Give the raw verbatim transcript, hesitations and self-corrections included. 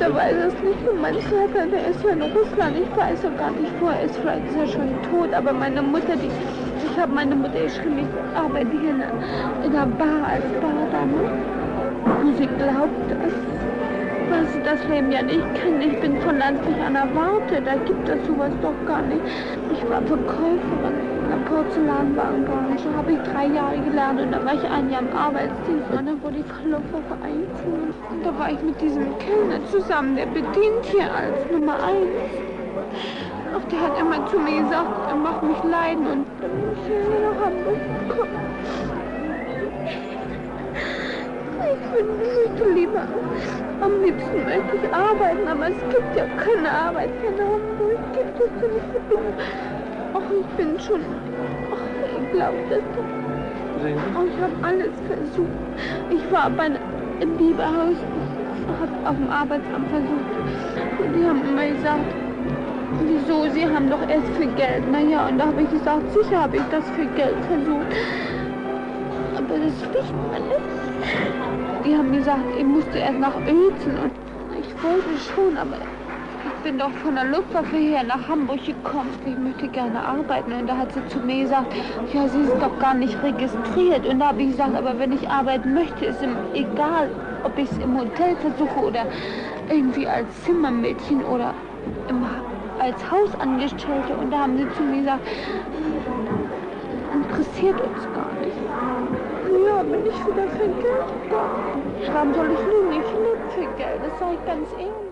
er weiß es nicht. Und mein Vater, der ist ja in Russland. Ich weiß ja gar nicht, wo er ist. Vielleicht ist er schon tot. Aber meine Mutter, die, ich habe meine Mutter geschrieben, ich arbeite hier in der, in der Bar als Bardame. Und sie glaubt das, weil sie das Leben ja nicht kennt. Ich bin von Landwig an der Warte. Da gibt es sowas doch gar nicht. Ich war Verkäuferin in der Porzellanwarenbranche. Habe ich drei Jahre gelernt und da war ich ein Jahr im Arbeitsdienst und dann wurde ich von Luftwaffe eingezogen. Und da war ich mit diesem Kellner zusammen, der bedient hier als Nummer eins. Ach, der hat immer zu mir gesagt, er macht mich leiden und dann bin ich hier nach Hamburg gekommen. Ich würde lieber, am liebsten möchte ich arbeiten, aber es gibt ja keine Arbeit hier in Hamburg. Gibt es ja nicht. Ich bin, ach, ich bin schon, ach, ich glaube das doch. Oh, ich habe alles versucht. Ich war bei im Biberhaus, habe auf dem Arbeitsamt versucht. Und die haben immer gesagt, wieso, Sie haben doch erst für Geld. Naja, und da habe ich gesagt, sicher habe ich das für Geld versucht. Aber das riecht man nicht. Die haben gesagt, ich musste erst nach Uelzen und ich wollte schon, aber ich bin doch von der Luftwaffe her nach Hamburg gekommen. Ich möchte gerne arbeiten und da hat sie zu mir gesagt, ja, Sie sind doch gar nicht registriert. Und da habe ich gesagt, aber wenn ich arbeiten möchte, ist es egal, ob ich es im Hotel versuche oder irgendwie als Zimmermädchen oder im, als Hausangestellte. Und da haben sie zu mir gesagt, interessiert uns gar nicht. Ja, bin ich wieder für Geld da. Warum soll ich nur nicht leben für Geld? Das sage ich ganz ehrlich.